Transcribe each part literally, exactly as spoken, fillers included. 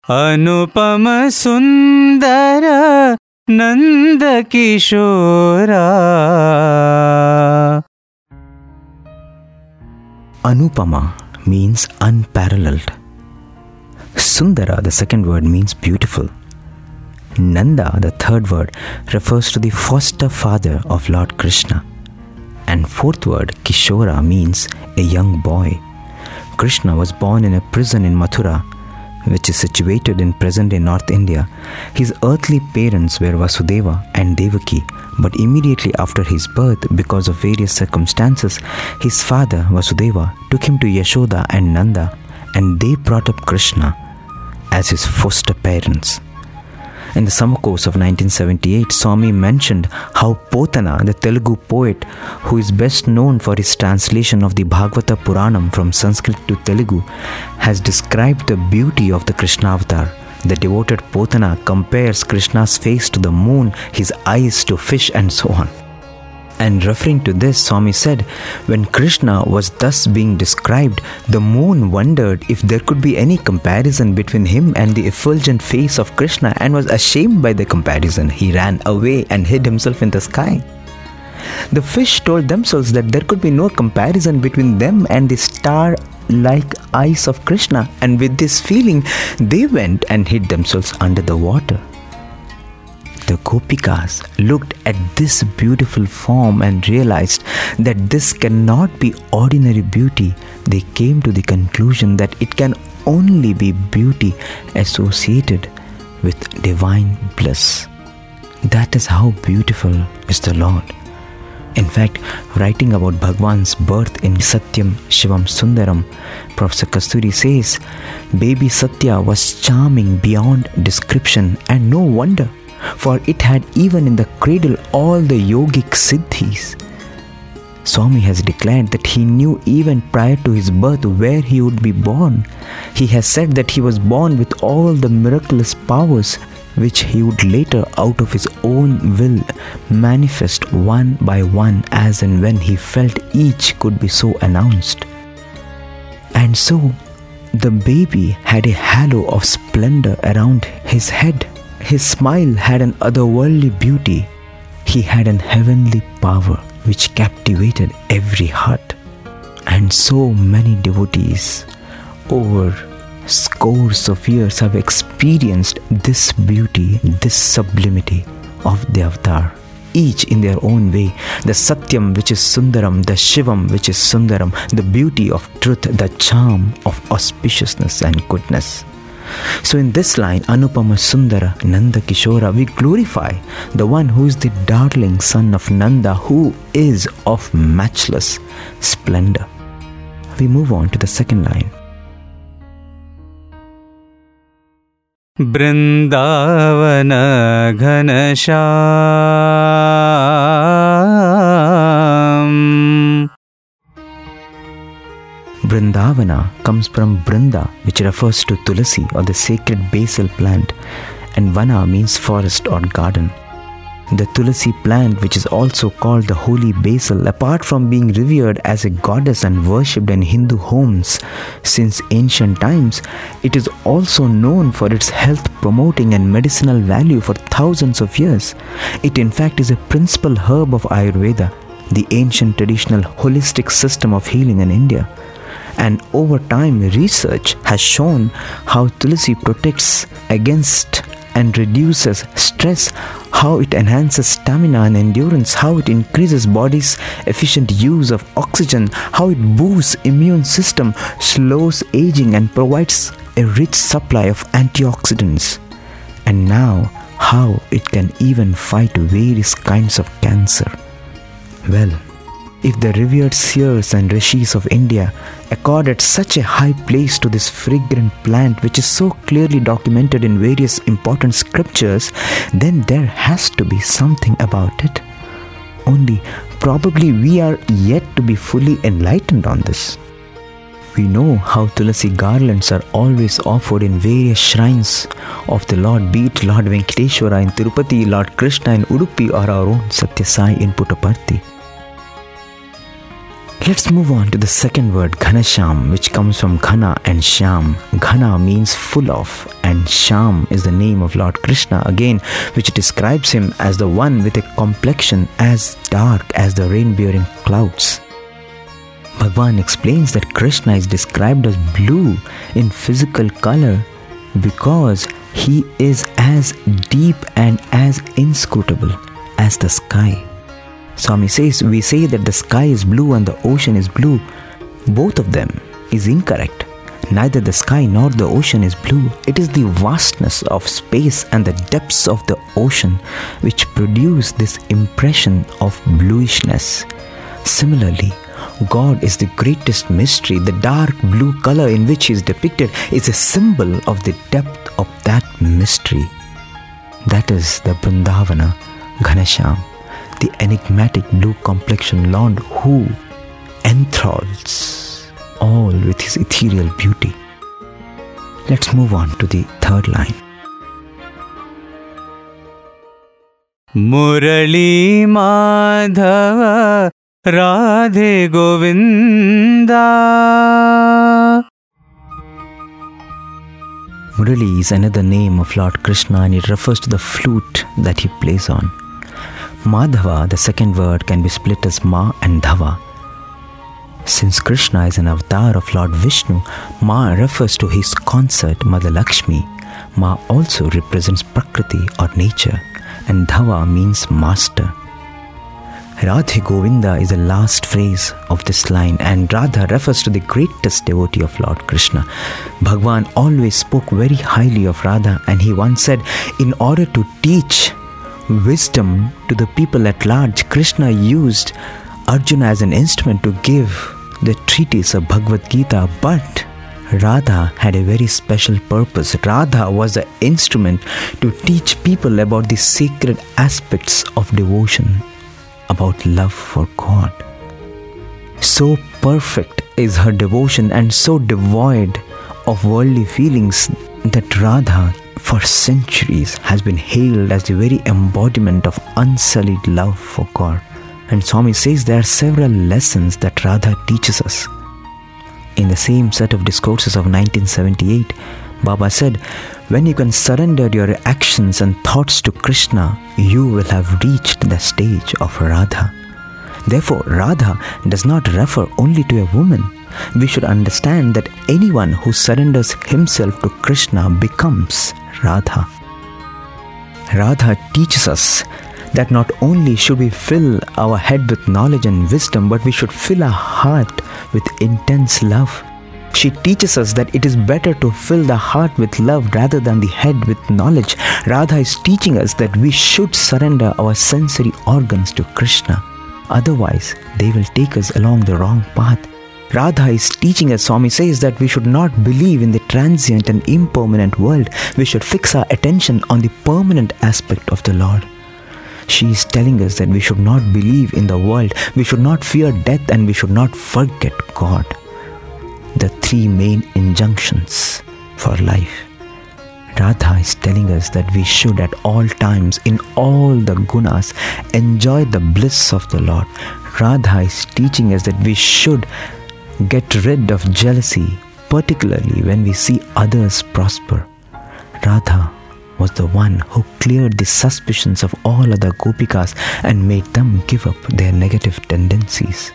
Anupama Sundara Nanda Kishora. Anupama means unparalleled. Sundara, the second word, means beautiful. Nanda, the third word, refers to the foster father of Lord Krishna. And fourth word, Kishora, means a young boy. Krishna was born in a prison in Mathura, which is situated in present-day North India. His earthly parents were Vasudeva and Devaki, but immediately after his birth, because of various circumstances, his father, Vasudeva, took him to Yashoda and Nanda, and they brought up Krishna as his foster parents. In the summer course of nineteen seventy-eight, Swami mentioned how Potana, the Telugu poet, who is best known for his translation of the Bhagavata Puranam from Sanskrit to Telugu, has described the beauty of the Krishna avatar. The devoted Potana compares Krishna's face to the moon, his eyes to fish, and so on. And referring to this, Swami said, when Krishna was thus being described, the moon wondered if there could be any comparison between him and the effulgent face of Krishna and was ashamed by the comparison. He ran away and hid himself in the sky. The fish told themselves that there could be no comparison between them and the star-like eyes of Krishna, and with this feeling, they went and hid themselves under the water. The Gopikas looked at this beautiful form and realized that this cannot be ordinary beauty. They came to the conclusion that it can only be beauty associated with divine bliss. That is how beautiful is the Lord. In fact, writing about Bhagwan's birth in Satyam Shivam Sundaram, Professor Kasturi says, baby Satya was charming beyond description, and no wonder, for it had even in the cradle all the yogic siddhis. Swami has declared that he knew even prior to his birth where he would be born. He has said that he was born with all the miraculous powers which he would later out of his own will manifest one by one as and when he felt each could be so announced. And so the baby had a halo of splendor around his head. His smile had an otherworldly beauty. He had an heavenly power which captivated every heart. And so many devotees over scores of years have experienced this beauty, this sublimity of the avatar, each in their own way. The Satyam, which is Sundaram, the Shivam, which is Sundaram, the beauty of truth, the charm of auspiciousness and goodness. So in this line, Anupama Sundara Nanda Kishora, we glorify the one who is the darling son of Nanda, who is of matchless splendor. We move on to the second line. Brindavana Ghanasham. Brindavana comes from Brinda, which refers to Tulasi or the sacred basil plant, and Vana means forest or garden. The Tulasi plant, which is also called the holy basil, apart from being revered as a goddess and worshipped in Hindu homes since ancient times, it is also known for its health promoting and medicinal value for thousands of years. It in fact is a principal herb of Ayurveda, the ancient traditional holistic system of healing in India. And over time, research has shown how Tulasi protects against and reduces stress, how it enhances stamina and endurance, how it increases body's efficient use of oxygen, how it boosts immune system, slows aging and provides a rich supply of antioxidants. And now, how it can even fight various kinds of cancer. Well, if the revered seers and rishis of India accorded such a high place to this fragrant plant, which is so clearly documented in various important scriptures, then there has to be something about it. Only probably we are yet to be fully enlightened on this. We know how Tulasi garlands are always offered in various shrines of the Lord, be it Lord Venkateshwara in Tirupati, Lord Krishna in Udupi, or our own Satya Sai in Puttaparthi. Let's move on to the second word, Ghanasham, which comes from Ghana and Sham. Ghana means full of and Sham is the name of Lord Krishna again, which describes him as the one with a complexion as dark as the rain-bearing clouds. Bhagwan explains that Krishna is described as blue in physical color because he is as deep and as inscrutable as the sky. Swami says, we say that the sky is blue and the ocean is blue. Both of them is incorrect. Neither the sky nor the ocean is blue. It is the vastness of space and the depths of the ocean which produce this impression of bluishness. Similarly, God is the greatest mystery. The dark blue color in which he is depicted is a symbol of the depth of that mystery. That is the Vrindavana Ghanashyam, the enigmatic blue complexion Lord who enthralls all with his ethereal beauty. Let's move on to the third line. Murali Madhava Radhe Govinda. Murali is another name of Lord Krishna and it refers to the flute that he plays on. Madhava, the second word, can be split as Ma and Dhava. Since Krishna is an avatar of Lord Vishnu, Ma refers to his consort Mother Lakshmi. Ma also represents Prakriti or nature, and Dhava means master. Radhe Govinda is the last phrase of this line, and Radha refers to the greatest devotee of Lord Krishna. Bhagwan always spoke very highly of Radha, and he once said, in order to teach wisdom to the people at large, Krishna used Arjuna as an instrument to give the treatise of Bhagavad Gita, but Radha had a very special purpose. Radha was the instrument to teach people about the sacred aspects of devotion, about love for God. So perfect is her devotion and so devoid of worldly feelings that Radha for centuries has been hailed as the very embodiment of unsullied love for God. And Swami says there are several lessons that Radha teaches us. In the same set of discourses of nineteen seventy-eight, Baba said, when you can surrender your actions and thoughts to Krishna, you will have reached the stage of Radha. Therefore, Radha does not refer only to a woman. We should understand that anyone who surrenders himself to Krishna becomes Radha. Radha teaches us that not only should we fill our head with knowledge and wisdom, but we should fill our heart with intense love. She teaches us that it is better to fill the heart with love rather than the head with knowledge. Radha is teaching us that we should surrender our sensory organs to Krishna. Otherwise, they will take us along the wrong path. Radha is teaching us, Swami says, that we should not believe in the transient and impermanent world. We should fix our attention on the permanent aspect of the Lord. She is telling us that we should not believe in the world, we should not fear death, and we should not forget God. The three main injunctions for life. Radha is telling us that we should at all times, in all the gunas, enjoy the bliss of the Lord. Radha is teaching us that we should get rid of jealousy, particularly when we see others prosper. Radha was the one who cleared the suspicions of all other gopikas and made them give up their negative tendencies.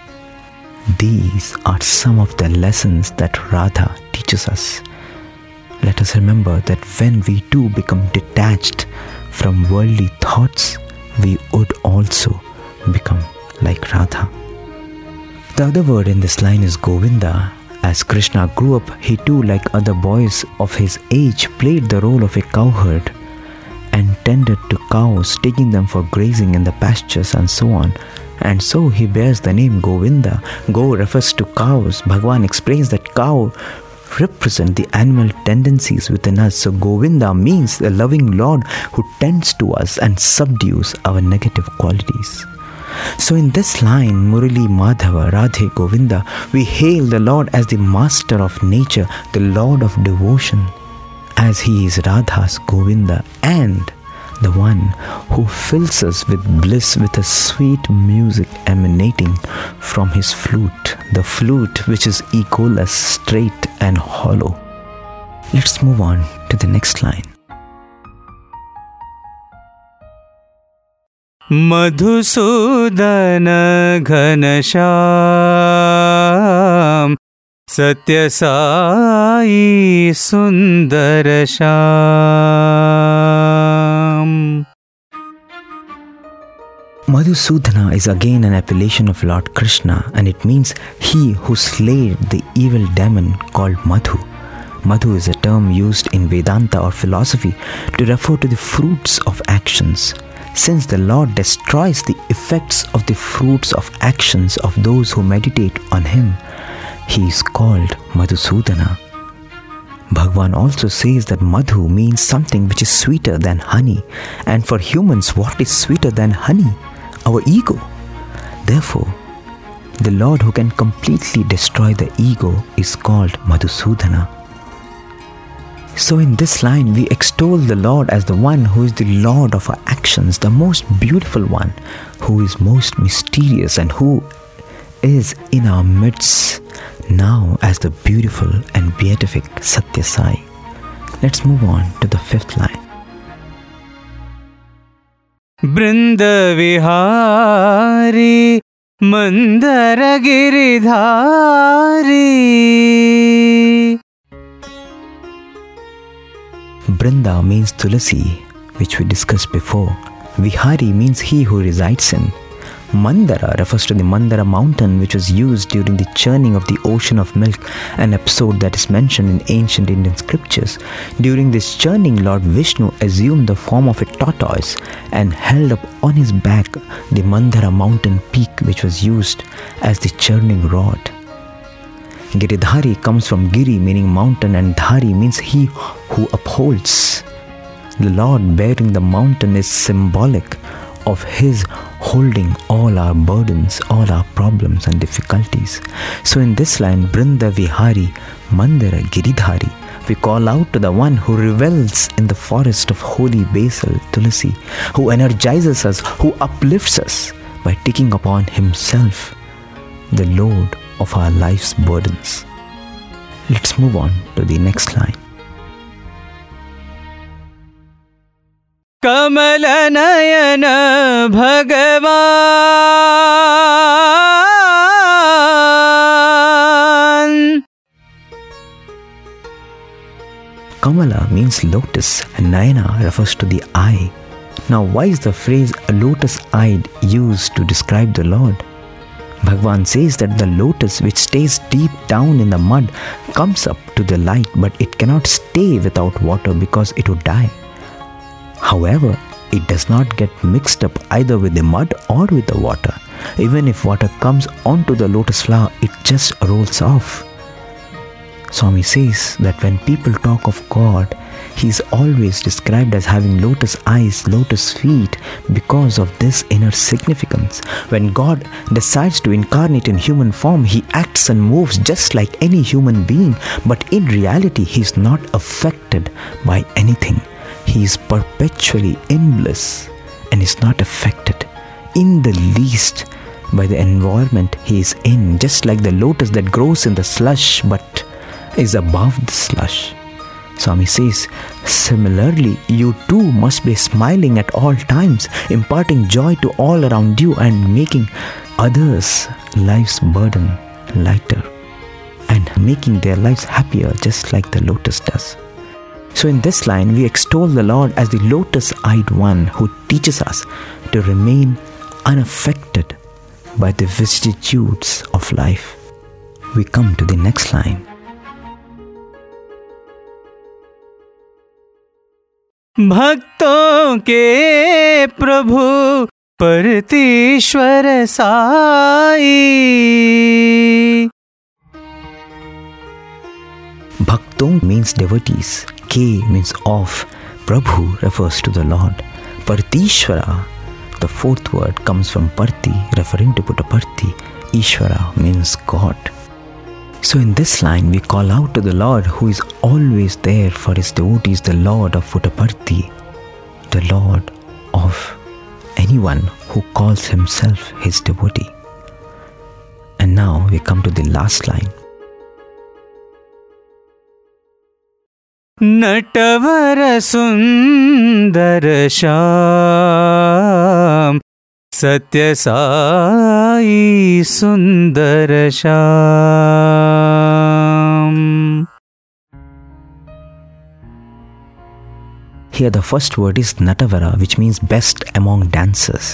These are some of the lessons that Radha teaches us. Let us remember that when we too become detached from worldly thoughts, we would also become like Radha. The other word in this line is Govinda. As Krishna grew up, he too, like other boys of his age, played the role of a cowherd and tended to cows, taking them for grazing in the pastures and so on. And so he bears the name Govinda. Go refers to cows. Bhagwan explains that cow represent the animal tendencies within us. So Govinda means the loving Lord who tends to us and subdues our negative qualities. So in this line, Murali Madhava Radhe Govinda, we hail the Lord as the master of nature, the Lord of devotion, as he is Radha's Govinda and the one who fills us with bliss with a sweet music emanating from his flute, the flute which is egoless, straight and hollow. Let's move on to the next line. Madhusudana Ghanasham Satya Sai Sundarasham. Madhusudana is again an appellation of Lord Krishna, and it means he who slayed the evil demon called Madhu. Madhu is a term used in Vedanta or philosophy to refer to the fruits of actions. Since the Lord destroys the effects of the fruits of actions of those who meditate on him, he is called Madhusudana. Bhagavan also says that Madhu means something which is sweeter than honey. And for humans, what is sweeter than honey? Our ego. Therefore, the Lord who can completely destroy the ego is called Madhusudana. So in this line, we extol the Lord as the one who is the Lord of our actions, the most beautiful one, who is most mysterious and who is in our midst now as the beautiful and beatific Satya Sai. Let's move on to the fifth line. Brinda Vihari Mandara Giridhari. Brinda means Tulasi, which we discussed before. Vihari means he who resides in. Mandara refers to the Mandara mountain, which was used during the churning of the ocean of milk, an episode that is mentioned in ancient Indian scriptures. During this churning, Lord Vishnu assumed the form of a tortoise and held up on his back the Mandara mountain peak, which was used as the churning rod. Giridhari comes from Giri, meaning mountain, and Dhari means he who upholds. The Lord bearing the mountain is symbolic of his holding all our burdens, all our problems and difficulties. So in this line, Brinda Vihari Mandara Giridhari, we call out to the one who revels in the forest of holy basil, Tulasi, who energizes us, who uplifts us by taking upon himself the load of our life's burdens. Let's move on to the next line. Kamala Nayana Bhagavan. Kamala means lotus and Nayana refers to the eye. Now, why is the phrase lotus-eyed used to describe the Lord? Bhagavan says that the lotus which stays deep down in the mud comes up to the light, but it cannot stay without water because it would die. However, it does not get mixed up either with the mud or with the water. Even if water comes onto the lotus flower, it just rolls off. Swami says that when people talk of God, he is always described as having lotus eyes, lotus feet because of this inner significance. When God decides to incarnate in human form, he acts and moves just like any human being, but in reality, he is not affected by anything. He is perpetually in bliss and is not affected in the least by the environment he is in, just like the lotus that grows in the slush but is above the slush. Swami says, similarly, you too must be smiling at all times, imparting joy to all around you and making others' life's burden lighter and making their lives happier just like the lotus does. So in this line, we extol the Lord as the lotus-eyed one who teaches us to remain unaffected by the vicissitudes of life. We come to the next line. भक्तों के प्रभु परतीश्वर Sai. Bhaktong means devotees, K means of, Prabhu refers to the Lord. Partishwara, the fourth word, comes from Parti, referring to Puttaparthi. Ishvara means God. So in this line, we call out to the Lord who is always there for his devotees, the Lord of Puttaparthi, the Lord of anyone who calls himself his devotee. And now we come to the last line. Natwar सुंदर श्याम, सत्य साई सुंदर Shyam. Here the first word is Natavara, which means best among dancers.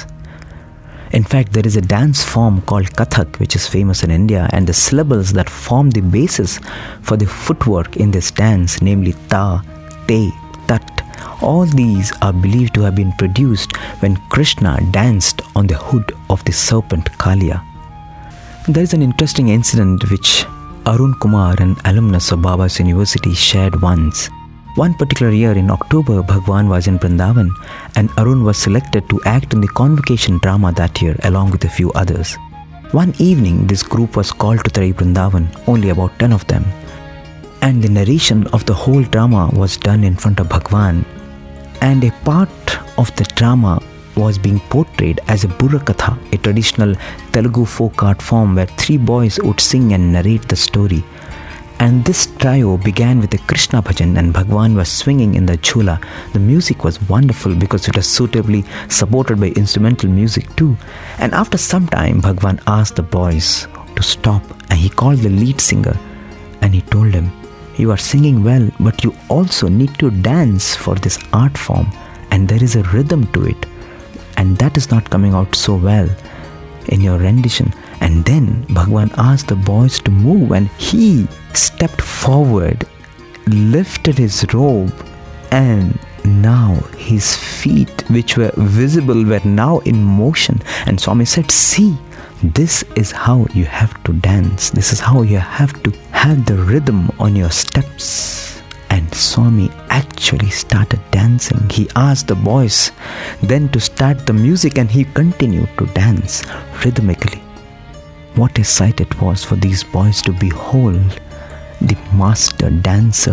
In fact, there is a dance form called Kathak, which is famous in India, and the syllables that form the basis for the footwork in this dance, namely Ta, Te, Tat, all these are believed to have been produced when Krishna danced on the hood of the serpent Kaliya. There is an interesting incident which Arun Kumar, an alumnus of Baba's University, shared once. One particular year in October, Bhagwan was in Vrindavan and Arun was selected to act in the convocation drama that year along with a few others. One evening, this group was called to Trari Vrindavan, only about ten of them. And the narration of the whole drama was done in front of Bhagwan. And a part of the drama was being portrayed as a Burrakatha, a traditional Telugu folk art form where three boys would sing and narrate the story. And this trio began with a Krishna bhajan and Bhagwan was swinging in the chula. The music was wonderful because it was suitably supported by instrumental music too. And after some time, Bhagwan asked the boys to stop and he called the lead singer and he told him, "You are singing well, but you also need to dance for this art form and there is a rhythm to it. And that is not coming out so well in your rendition." And then Bhagwan asked the boys to move and he stepped forward, lifted his robe, and now his feet, which were visible, were now in motion. And Swami said, "See, this is how you have to dance. This is how you have to have the rhythm on your steps." And Swami actually started dancing. He asked the boys then to start the music and he continued to dance rhythmically. What a sight it was for these boys to behold the master dancer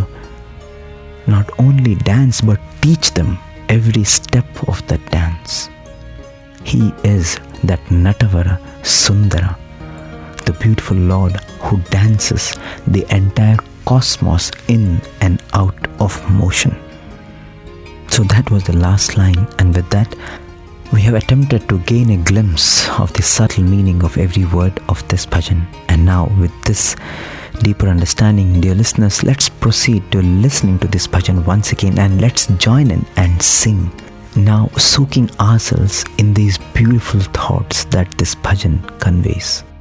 not only dance but teach them every step of the dance. He is that Natavara Sundara, the beautiful Lord who dances the entire cosmos in and out of motion. So that was the last line, and with that we have attempted to gain a glimpse of the subtle meaning of every word of this bhajan. And now with this deeper understanding, dear listeners, let's proceed to listening to this bhajan once again and let's join in and sing, now soaking ourselves in these beautiful thoughts that this bhajan conveys.